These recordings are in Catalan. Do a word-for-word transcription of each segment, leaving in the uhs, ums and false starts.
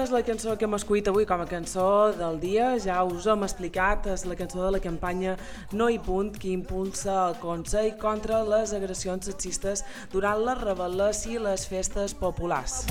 és la cançó que hem escollit avui com a cançó del dia. Ja us hem explicat, és la cançó de la campanya No hi punt, que impulsa el Consell contra les agressions sexistes durant les rebel·les i les festes populars.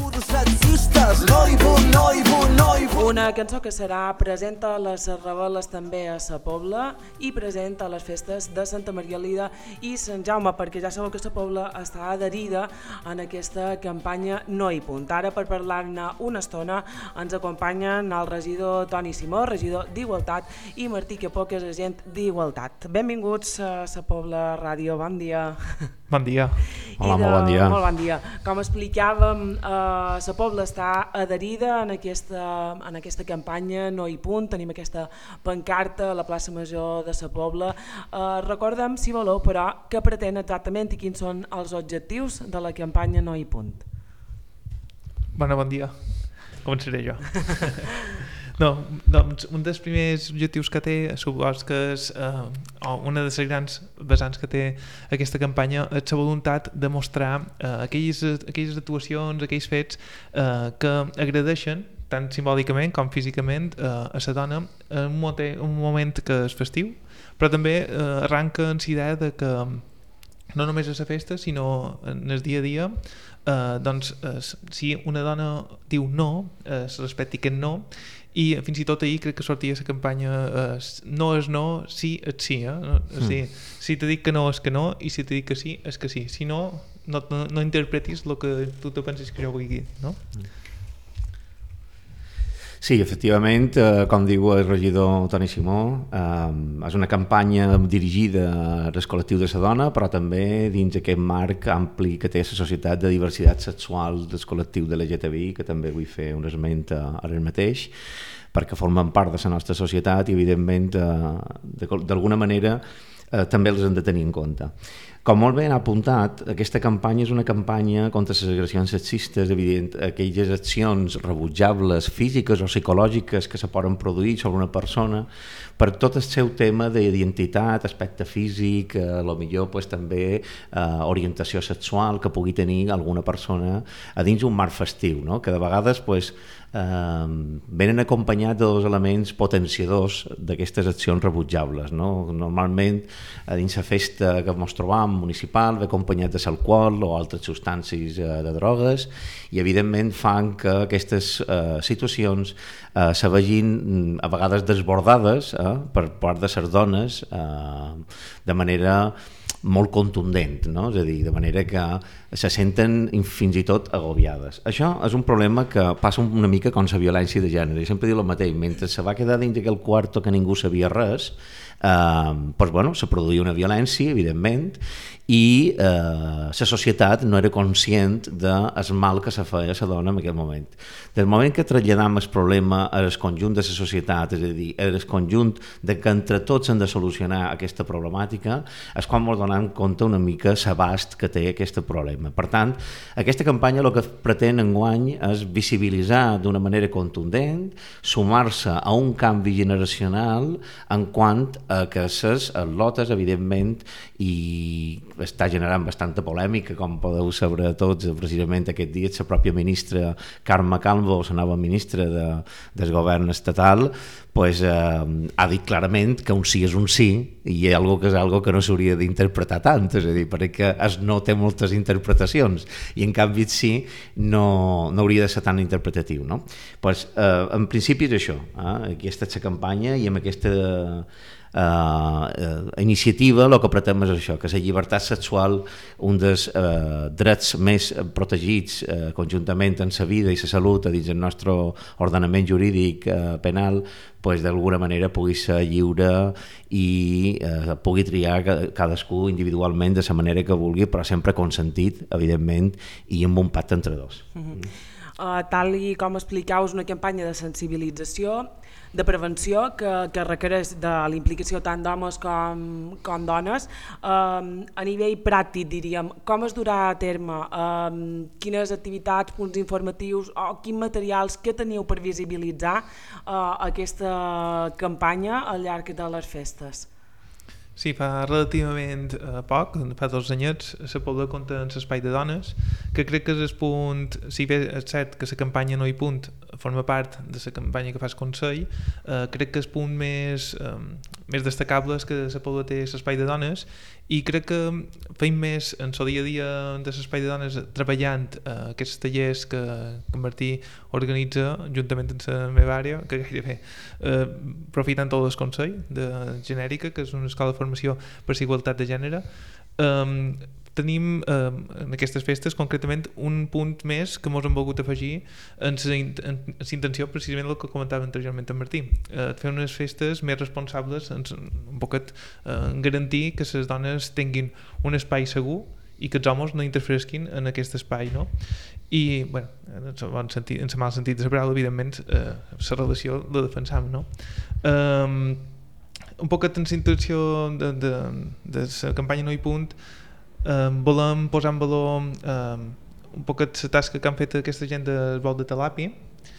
Una cançó que serà present a les rebel·les també a Sa Pobla i present a les festes de Santa Maria Lida i Sant Jaume, perquè ja sabeu que Sa Pobla està adherida en aquesta campanya No hi punt. Ara, per parlar-ne una estona, ens acompanyen el regidor Toni Simó, regidor d'Igualtat, i Martí Capó, que és agent d'Igualtat. Benvinguts a Sa Pobla Ràdio, bon dia. Bon dia. Hola, de, molt bon dia. Molt bon dia. Com explicàvem, eh, Sa Pobla està adherida en aquesta, en aquesta campanya No hi punt. Tenim aquesta pancarta a la plaça Major de Sa Pobla. Eh, recorda'm, si voleu, però, què pretén exactament i quins són els objectius de la campanya No hi punt. Bona, bon dia. Començaré jo. No, doncs un dels primers objectius que té, supos que és eh, o una de les grans vessants que té aquesta campanya és la voluntat de mostrar eh, aquelles, aquelles actuacions, aquells fets eh, que agradeixen tant simbòlicament com físicament eh, a la dona en un, mote, un moment que és festiu, però també eh, arranca en la idea de que no només a la festa sinó en el dia a dia eh, doncs eh, si una dona diu no, eh, es respecti aquest no, i fins i tot ahir crec que sortia la campanya eh, no és no, sí és sí, eh? No, és dir, si te dic que no és que no i si te dic que sí és que sí, si no no, no, no interpretis el que tu te penses que jo vull dir, no? Sí, efectivament, eh, com diu el regidor Toni Simó, eh, és una campanya dirigida al col·lectiu de la dona, però també dins aquest marc ampli que té la societat de diversitat sexual del col·lectiu de L G T B I, que també vull fer un esment ara mateix, perquè formen part de la nostra societat i, evidentment, eh, d'alguna manera eh, també els hem de tenir en compte. Com molt bé han apuntat, aquesta campanya és una campanya contra les agressions sexistes, evident, aquelles accions rebutjables físiques o psicològiques que se poden produir sobre una persona per tot el seu tema d'identitat, aspecte físic, eh, a lo millor pues, també eh, orientació sexual que pugui tenir alguna persona a dins un marc festiu, no? Que de vegades pues, eh, venen acompanyats de dos elements potenciadors d'aquestes accions rebutjables, no? Normalment a dins la festa que ens trobam municipal ve acompanyat de l'alcohol o altres substàncies eh, de drogues i evidentment fan que aquestes eh, situacions eh, se vegin a vegades desbordades eh, per part de les dones eh, de manera molt contundent, no? És a dir, de manera que se senten fins i tot agobiades. Això és un problema que passa una mica com la violència de gènere. I sempre diu el mateix, mentre se va quedar dins aquell quarto que ningú sabia res, eh, doncs, bueno, se produïa una violència, evidentment, i eh, la societat no era conscient del mal que se feia a la dona en aquell moment. Del moment que traslladam el problema al conjunt de la societat, és a dir, al conjunt de que entre tots hem de solucionar aquesta problemàtica, és quan ens donem compte una mica l'abast que té aquest problema. Per tant, aquesta campanya el que pretén enguany és visibilitzar d'una manera contundent, sumar-se a un canvi generacional en quant a que les lotes, evidentment, i està generant bastanta polèmica, com podeu saber tots, precisament aquest dia la pròpia ministra Carme Calvo, la nova ministra de, del govern estatal, pues, eh, ha dit clarament que un sí és un sí i hi ha algo que és algo que no s'hauria d'interpretar tant, és a dir, perquè es no té moltes interpretacions i en canvi el sí no, no hauria de ser tan interpretatiu, no? Pues, eh, en principi és això, eh? Aquesta és la campanya i amb aquesta Uh, uh, iniciativa el que pretén és això, que la llibertat sexual, un dels uh, drets més protegits uh, conjuntament en la vida i la salut a dins del nostre ordenament jurídic uh, penal, pues, d'alguna manera pugui ser lliure i uh, pugui triar cadascú individualment de la manera que vulgui, però sempre consentit, evidentment, i amb un pacte entre dos. Mm-hmm. uh, tal i com explicau, és una campanya de sensibilització, de prevenció que, que requereix de la implicació tant d'homes com, com dones. Um, a nivell pràctic, diríem, com es durà a terme? Um, quines activitats, punts informatius o quins materials que teniu per visibilitzar uh, aquesta campanya al llarg de les festes? Sí, fa relativament eh, poc, fa dos anyets, la Pobla compta en l'espai de dones, que crec que és el punt, si bé és cert que la campanya No hi punt forma part de la campanya que fa el Consell, eh, crec que el punt més, eh, més destacable és que la Pobla té l'espai de dones, i crec que feim més en el dia a dia de l'espai de dones treballant eh, aquests tallers que, que en Martí organitza juntament amb la meva àrea, que gairebé eh, aprofitant tot el Consell de Genèrica, que és una escola de formació per la igualtat de gènere. Um, tenim um, en aquestes festes concretament un punt més que mos hem volgut afegir en la intenció precisament el que comentava anteriorment en Martí, uh, fer unes festes més responsables en, un poquet uh, en garantir que les dones tinguin un espai segur i que els homes no interferisquin en aquest espai, no? I, bueno, en el bon sentit, en el mal sentit de la paraula, evidentment, eh, la relació la defensam, no? Um, un poquet en la intenció de, de, de la campanya No hi punt, um, volem posar en valor um, un poquet la tasca que han fet aquesta gent del vol de Talapi,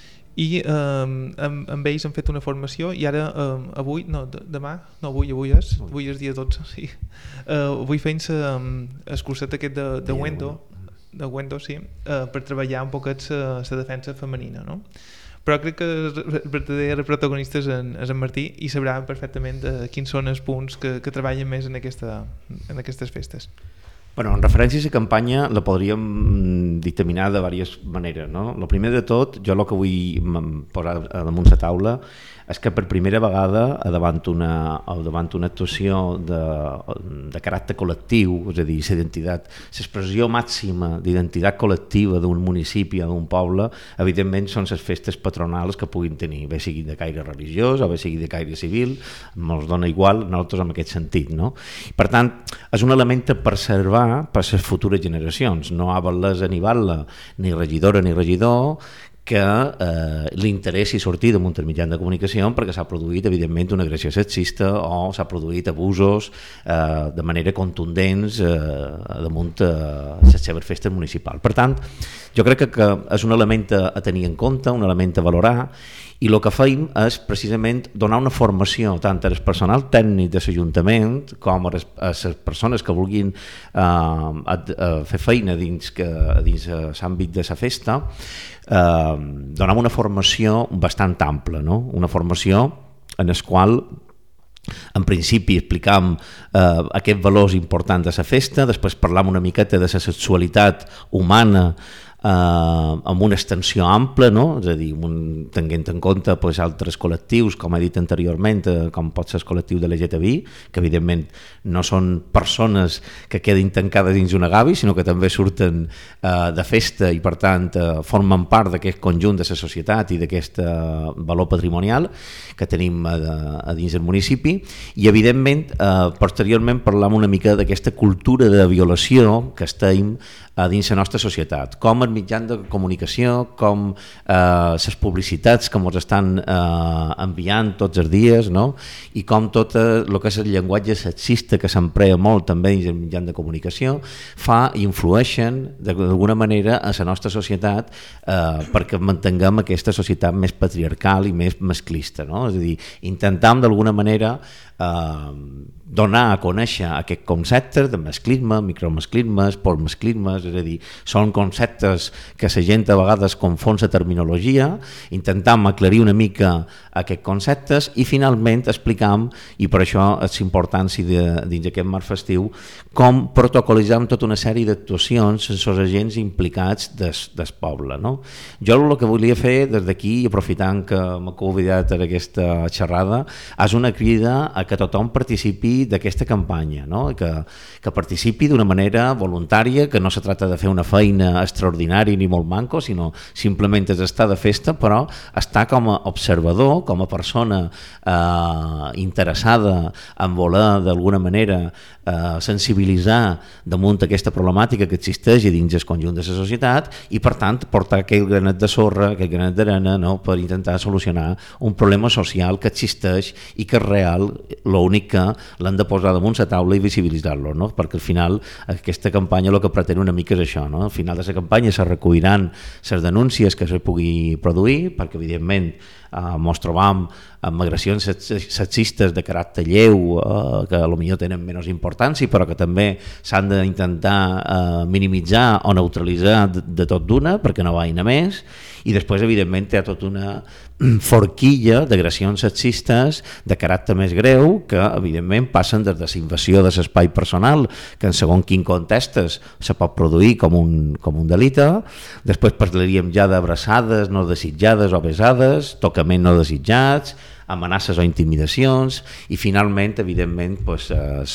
i um, amb, amb ells han fet una formació i ara um, avui, no, de, demà, no avui, avui és, avui és dia dotze, sí. Uh, avui feien um, el curset aquest de, de Wendo, de Wendo, sí, uh, per treballar un poquet la defensa femenina, no? Però crec que el verdader protagonista és en, és en Martí i sabrà perfectament de quins són els punts que, que treballen més en, aquesta, en aquestes festes. Bueno, en referència a la campanya la podríem dictaminar de diverses maneres, no? El primer de tot, jo el que vull posar damunt la taula és que per primera vegada davant una, davant una actuació de, de caràcter col·lectiu, és a dir, l'identitat, l'expressió màxima d'identitat col·lectiva d'un municipi o d'un poble, evidentment són les festes patronals que puguin tenir, bé sigui de caire religiós o bé sigui de caire civil, ens dona igual nosaltres en aquest sentit, no? Per tant, és un element a preservar per a les futures generacions, no ha valesa ni val·la ni regidora ni regidor que eh, li interessi sortir damunt el mitjà de comunicació perquè s'ha produït evidentment una agressió sexista o s'ha produït abusos eh, de manera contundents eh, damunt eh, les seves festes municipals. Per tant, jo crec que, que és un element a, a tenir en compte, un element a valorar, i el que feim és precisament donar una formació tant al personal tècnic de l'Ajuntament com a les, a les persones que vulguin eh, a, a fer feina dins, que, dins l'àmbit de la festa, eh, donar una formació bastant ampla, no? Una formació en la qual en principi explicam eh, aquests valors importants de la festa, després parlam una miqueta de la sexualitat humana eh, amb una extensió ampla, no? És a dir, un, tenint en compte pues, altres col·lectius, com he dit anteriorment, eh, com pot ser el col·lectiu de L G T B I, que evidentment no són persones que quedin tancades dins una gavi, sinó que també surten eh, de festa i per tant eh, formen part d'aquest conjunt de la societat i d'aquest eh, valor patrimonial que tenim a, a dins del municipi, i evidentment eh, posteriorment parlam una mica d'aquesta cultura de violació que estem a dins la nostra societat, com els mitjans de comunicació, com eh, les publicitats que ens estan eh, enviant tots els dies, no? I com tot el que és el llenguatge sexista que s'emprea molt també dins els mitjans de comunicació fa i influeixen d'alguna manera a la nostra societat eh, perquè mantinguem aquesta societat més patriarcal i més masclista, no? És a dir, intentam d'alguna manera eh, donar a conèixer aquest concepte de masclisme, micromasclismes, polmasclismes, és a dir, són conceptes que la gent a vegades confon la terminologia, intentam aclarir una mica aquests conceptes i finalment explicam, i per això és importància de, dins aquest marc festiu, com protocolitzam tota una sèrie d'actuacions amb els agents implicats del, del poble, no? Jo el que volia fer des d'aquí, aprofitant que m'he convidat a aquesta xerrada, és una crida a que tothom participi d'aquesta campanya, no? que, que participi d'una manera voluntària, que no se tracta de fer una feina extraordinària ni molt manco, sinó simplement és estar de festa, però estar com a observador, com a persona eh, interessada en voler d'alguna manera eh, sensibilitzar damunt aquesta problemàtica que existeix dins el conjunt de la societat i per tant portar aquell granet de sorra, aquell granet d'arena, no? Per intentar solucionar un problema social que existeix i que és real l'únic que l'han de posar damunt la taula i visibilitzar-lo, no? Perquè al final aquesta campanya el que pretén una mica és això, no? Al final de la campanya se recolliran les denúncies que se pugui produir, perquè evidentment eh, mos trobam amb agressions sexistes de caràcter lleu eh, que potser tenen menys importància però que també s'han d'intentar eh, minimitzar o neutralitzar de, de tot d'una perquè no vagin a més, i després evidentment hi ha tota una forquilla d'agressions sexistes de caràcter més greu que evidentment passen des de la invasió de l'espai personal, que en segon quin contextes se pot produir com un, com un delicte. Després parlaríem ja d'abraçades no desitjades o besades, tocament no desitjats, amenaces o intimidacions, i finalment, evidentment, pues,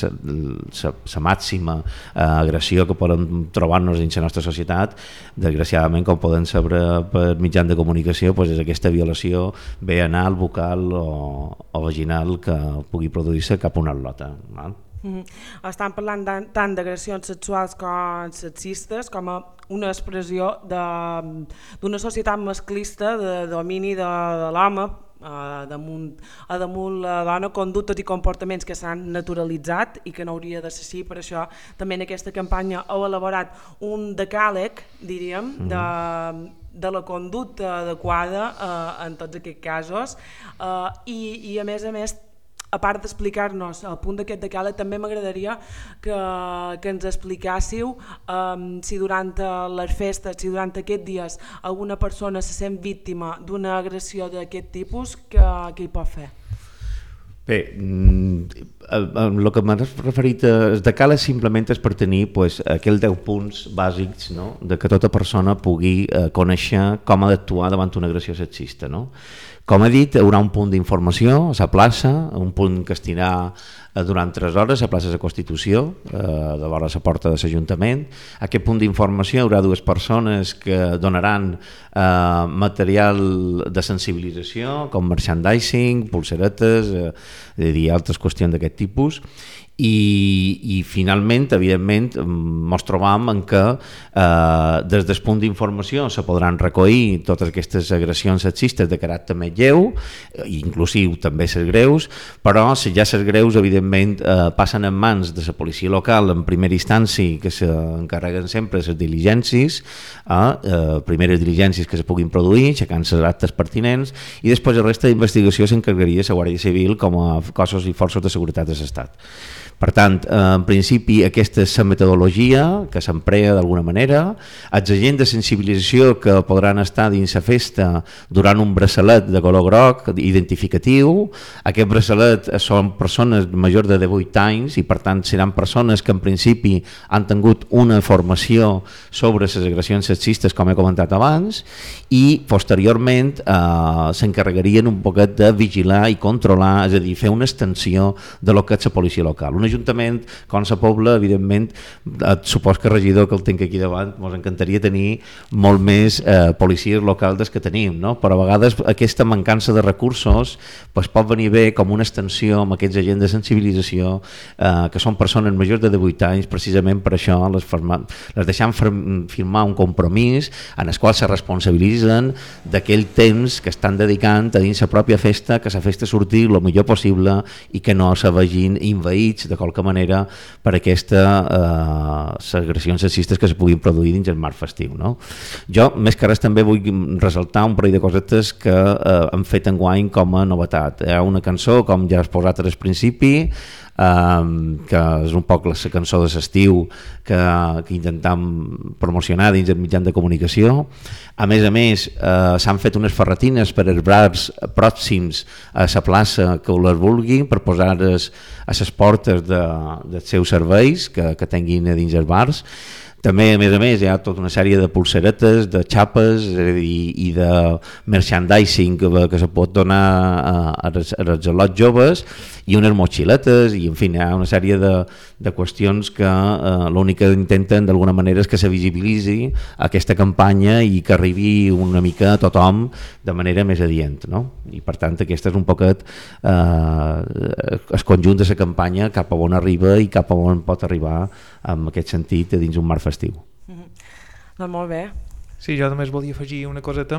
la màxima eh, agressió que podem trobar-nos dins la nostra societat, desgraciadament, com podem saber per mitjans de comunicació, pues, és aquesta violació bé anal, bucal o, o vaginal que pugui produir-se cap a una atleta. Val? Mm-hmm. Estan parlant tant d'agressions sexuals com sexistes com a una expressió d'una societat masclista de domini de, de l'home a damunt, a damunt la dona, conductes i comportaments que s'han naturalitzat i que no hauria de ser així. Per això també en aquesta campanya heu elaborat un decàleg, diríem, de, de la conducta adequada eh, en tots aquests casos eh, i, i a més a més, a part d'explicar-nos el punt d'aquest decàleg, també m'agradaria que, que ens explicàssiu um, si durant les festes, si durant aquests dies alguna persona se sent víctima d'una agressió d'aquest tipus, que, que hi pot fer? Bé, el que m'has referit al decàleg simplement és per tenir pues, aquells deu punts bàsics, no? De que tota persona pugui eh, conèixer com ha d'actuar davant una agressió sexista, no? Com he dit, hi haurà un punt d'informació a la plaça, un punt que es tindrà durant tres hores a plaça de Constitució, eh, de vora la porta de l'Ajuntament. A aquest punt d'informació hi haurà dues persones que donaran eh, material de sensibilització, com merchandising, pulseretes, eh, i altres qüestions d'aquest tipus. I, i finalment, evidentment, ens trobam en que eh, des del punt d'informació se podran recollir totes aquestes agressions sexistes de caràcter més lleu, inclusiu també les greus, però si ja les greus evidentment eh, passen en mans de la policia local en primera instància, que s'encarreguen sempre les diligències, eh, eh, primeres diligències que se puguin produir, aixecant les actes pertinents, i després la resta d'investigació s'encarregaria la Guàrdia Civil com a cossos i forces de seguretat de l'Estat. Per tant, en principi aquesta és la metodologia que s'emprega d'alguna manera, els agents de sensibilització que podran estar dins la festa durant un braçalet de color groc identificatiu. Aquest braçalet són persones majors de divuit anys i per tant seran persones que en principi han tingut una formació sobre les agressions sexistes, com he comentat abans, i posteriorment eh, s'encarregarien un poquet de vigilar i controlar, és a dir, fer una extensió de lo que és la policia local. Un ajuntament com la Pobla, evidentment, et supos que el regidor que el tinc aquí davant, ens encantaria tenir molt més eh, policies locals des que tenim, no? Però a vegades aquesta mancança de recursos pues, pot venir bé com una extensió amb aquests agents de sensibilització eh, que són persones majors de divuit anys, precisament per això les, firma, les deixem firmar un compromís en el qual se responsabilitzen d'aquell temps que estan dedicant a dins la pròpia festa, que la festa surti el millor possible i que no se vegin invaïts de qualque manera per aquestes eh, agressions sexistes que es puguin produir dins el marc festiu. No? Jo, més que res, també vull ressaltar un parell de cosetes que eh, hem fet enguany com a novetat. Hi ha una cançó, com ja has posat al principi, Um, que és un poc la cançó de l'estiu que, que intentam promocionar dins el mitjan de comunicació. A més a més eh, s'han fet unes ferretines per als bars pròxims a la plaça que les vulguin per posar-les a les portes de, dels seus serveis que, que tinguin a dins els bars. També, a més a més, hi ha tota una sèrie de pulseretes, de xapes i, i de merchandising que, que se pot donar a, a, a els al·lots joves i unes motxiletes i, en fi, hi ha una sèrie de, de qüestions que eh, l'únic que intenten d'alguna manera és que se visibilitzi aquesta campanya i que arribi una mica a tothom de manera més adient, no? I, per tant, aquesta és un poquet eh, el conjunt de la campanya cap a on arriba i cap a on pot arribar en aquest sentit dins un marc festiu. Mm-hmm. Doncs molt bé. Sí, jo només volia afegir una coseta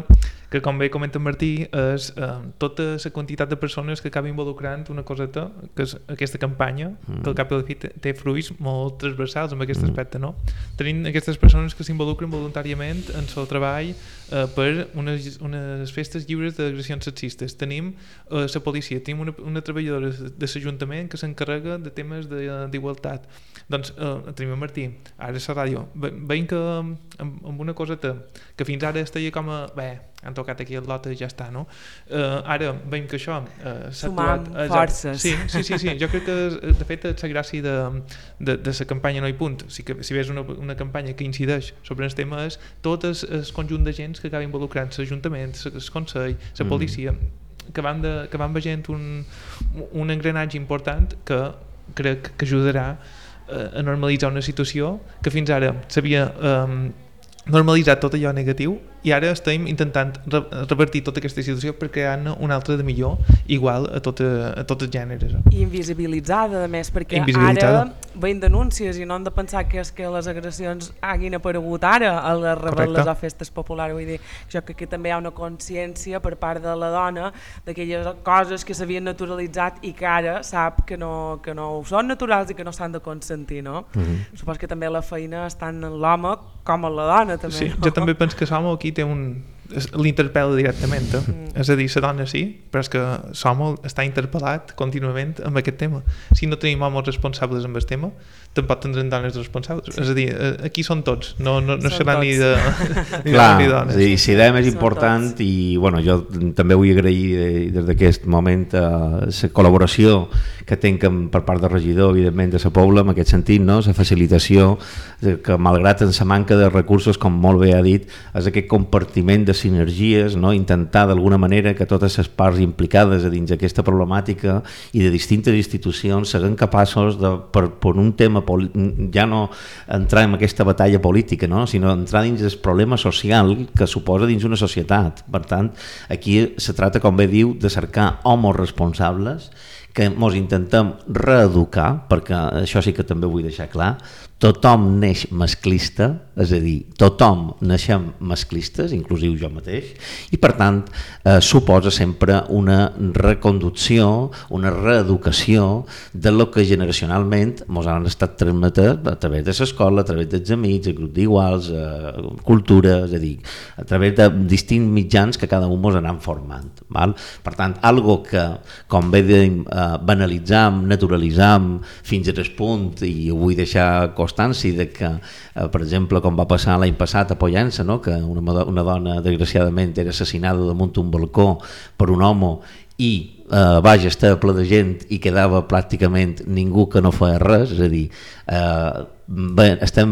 que com bé comenta Martí és eh, tota la quantitat de persones que acaba involucrant una coseta que és aquesta campanya, mm. que al cap i a la fi té, té fruits molt transversals en aquest mm. aspecte, no? Tenim aquestes persones que s'involucren voluntàriament en el treball eh, per unes, unes festes lliures d'agressions sexistes. Tenim eh, la policia, tenim una, una treballadora de l'Ajuntament que s'encarrega de temes d'igualtat. Doncs eh, tenim a Martí, ara a la ràdio, veiem que amb, amb una coseta que fins ara estaria com a bé, han tocat aquí el lot i ja està, no? Uh, ara veiem que això uh, s'ha actuat... Sumant forces. Sí, sí, sí, sí, jo crec que de fet és la gràcia de, de, de la campanya No hi punt. Si, que, si ves una, una campanya que incideix sobre el tema és tot el, el conjunt de gent que acaba involucrant, l'Ajuntament, el Consell, la policia, mm. que van, de, que van veient un, un engranatge important que crec que ajudarà uh, a normalitzar una situació que fins ara s'havia um, normalitzat tot allò negatiu i ara estem intentant re revertir tota aquesta situació per crear-ne una altra de millor igual a, tot, a tots els gèneres. I invisibilitzada, a més, perquè ara veiem denúncies i no hem de pensar que és que les agressions hagin aparegut ara a les rebel·les o festes populars. Vull dir, jo crec que també hi ha una consciència per part de la dona d'aquelles coses que s'havien naturalitzat i que ara sap que no, que no són naturals i que no s'han de consentir, no? Mm-hmm. Supos que també la feina està en l'home com en la dona, també, sí, no? Jo també penso que l'home aquí té un... l'interpel·la directament, eh? mm. és a dir, la dona sí, però és que l'home està interpel·lat contínuament amb aquest tema. Si no tenim homes responsables amb el tema, tampoc tindrem dones responsables. Sí. És a dir, aquí són tots, no, no, no serà ni de ni Clar, ni dones. I si idem és important tots. I bueno, jo també vull agrair des d'aquest moment la uh, col·laboració que tenc per part del regidor, evidentment, de la Pobla, en aquest sentit, no? La facilitació, que malgrat en la manca de recursos, com molt bé ha dit, és aquest compartiment de sinergies, no? Intentar d'alguna manera que totes les parts implicades a dins aquesta problemàtica i de distintes institucions siguin capaços de, per, per un tema, ja no entrar en aquesta batalla política, no? Sinó entrar dins el problema social que suposa dins una societat. Per tant, aquí se tracta, com bé diu, de cercar homes responsables que ens intentem reeducar, perquè això sí que també vull deixar clar, tothom neix masclista, és a dir, tothom naixem masclistes, inclusiu jo mateix, i per tant eh, suposa sempre una reconducció, una reeducació de lo que generacionalment ens han estat transmetent a través de l'escola, a través dels amics, el grup d'iguals, eh, cultura, és a dir, a través de distints mitjans que cada un ens anem formant. Val? Per tant, algo que, com bé dèiem, eh, banalitzam, naturalitzam fins al punt, i ho vull deixar constància de que, eh, per exemple, com va passar l'any passat a Pollença, no? Que una, una dona desgraciadament era assassinada damunt un balcó per un home i eh, vaja, estava ple de gent i quedava pràcticament ningú que no feia res, és a dir, eh, bé, estem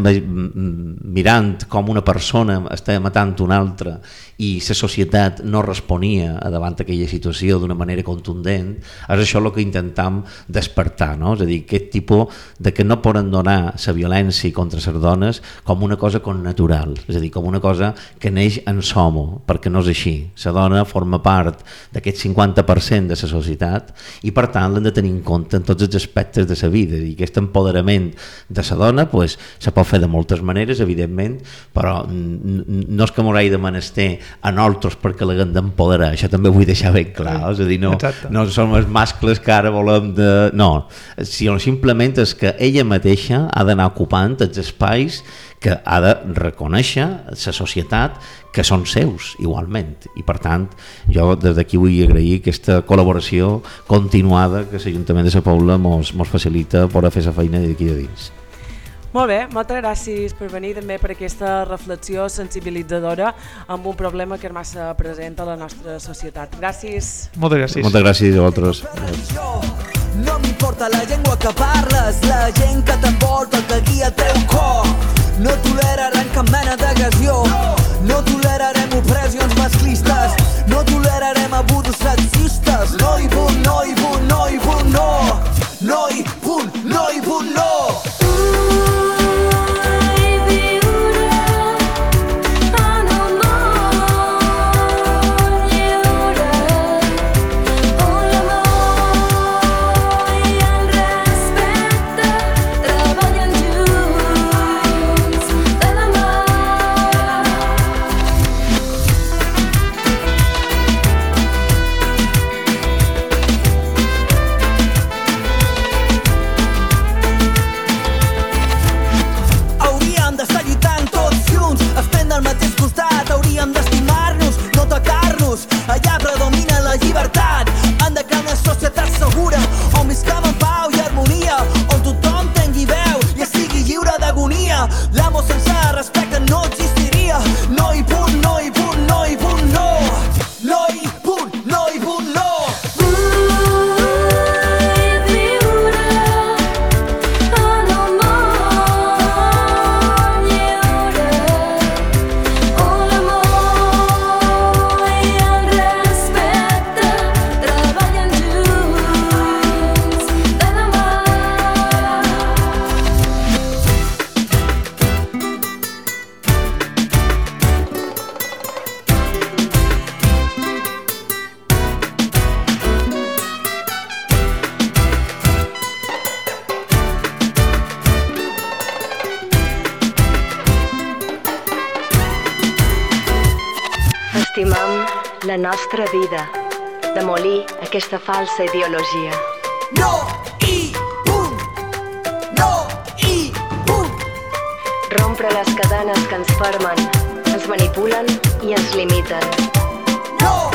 mirant com una persona estava matant una altra i la societat no responia davant aquella situació d'una manera contundent. És això el que intentam despertar, no? És a dir, aquest tipus de que no poden donar la violència contra les dones com una cosa connatural, és a dir, com una cosa que neix en som, perquè no és així. La dona forma part d'aquest cinquanta per cent de la societat i per tant l'hem de tenir en compte en tots els aspectes de la vida, i aquest empoderament de la dona pues, se pot fer de moltes maneres, evidentment, però no és que m'ho hagi de menester a nosaltres perquè l'haguem d'empoderar, això també vull deixar ben clar, és a dir, no, no som els mascles que ara volem de... No, sinó simplement és que ella mateixa ha d'anar ocupant els espais que ha de reconèixer la societat que són seus igualment, i per tant jo des d'aquí vull agrair aquesta col·laboració continuada que l'Ajuntament de la Pobla mos, mos facilita per a fer la feina d'aquí de dins. Molt bé, moltes gràcies per venir també per aquesta reflexió sensibilitzadora amb un problema que és massa present a la nostra societat. Gràcies. Moltes gràcies. Moltes gràcies a vosaltres. No m'importa la llengua que parles, la gent que t'envolta, que guia el teu cor. No tolerarem cap mena d'agressió, no tolerarem opressions masclistes, no tolerarem abusos sexistes. No hi punt, no hi punt, no hi punt, no. No hi punt, no hi punt, no. la nostra vida, demolir aquesta falsa ideologia. No i punt! No i punt! Rompre les cadenes que ens fermen, ens manipulen i ens limiten. No